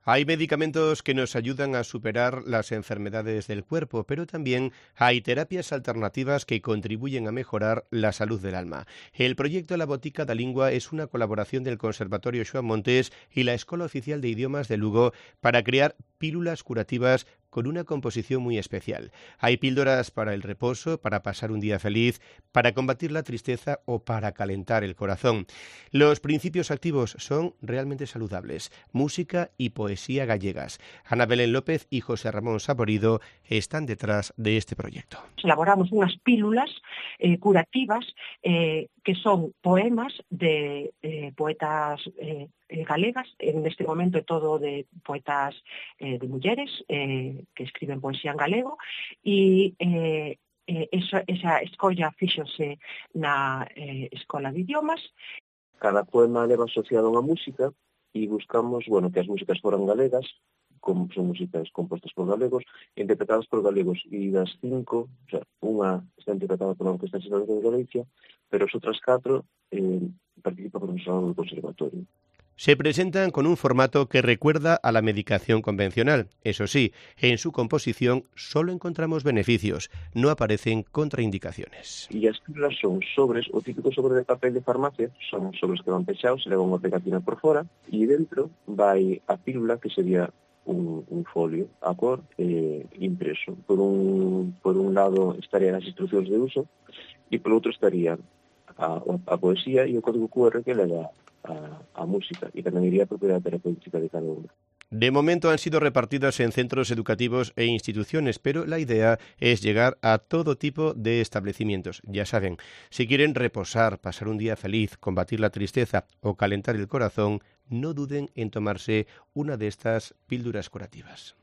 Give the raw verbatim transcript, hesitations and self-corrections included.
Hay medicamentos que nos ayudan a superar las enfermedades del cuerpo, pero también hay terapias alternativas que contribuyen a mejorar la salud del alma. El proyecto La Botica da Lingua es una colaboración del Conservatorio Xoán Montes y la Escola Oficial de Idiomas de Lugo para crear pílulas curativas con una composición muy especial. Hay píldoras para el reposo, para pasar un día feliz, para combatir la tristeza o para calentar el corazón. Los principios activos son realmente saludables. Música y poesía gallegas. Ana Belén López y José Ramón Saborido están detrás de este proyecto. Elaboramos unas pílulas eh, curativas eh, que son poemas de eh, poetas eh, galegas, en este momento todo de poetas eh, de mulleres eh, que escriben poesía en galego e eh, eh, eso, esa escolla fíxose na eh, Escola de Idiomas. Cada poema leva asociado a unha música e buscamos, bueno, que as músicas foran galegas, como son músicas compostas por galegos, interpretadas por galegos, e das cinco, o sea, unha está interpretada por unha orquesta sinfónica de Galicia, pero as outras catro eh, participa por un salón do conservatorio. Se presentan con un formato que recuerda a la medicación convencional. Eso sí, en su composición solo encontramos beneficios, no aparecen contraindicaciones. E as pílulas son sobres, o típico sobre de papel de farmacia, son sobres que van pechados, se levan unha pegatina por fora, e dentro vai a pílula, que sería un, un folio a cor eh, impreso. Por un, por un lado estarían as instruccións de uso, e por outro estaría a, a poesía e o código cu erre que le dá A, a música, y también iría a propiedad terapéutica de cada uno. De momento han sido repartidas en centros educativos e instituciones, pero la idea es llegar a todo tipo de establecimientos. Ya saben, si quieren reposar, pasar un día feliz, combatir la tristeza o calentar el corazón, no duden en tomarse una de estas píldoras curativas.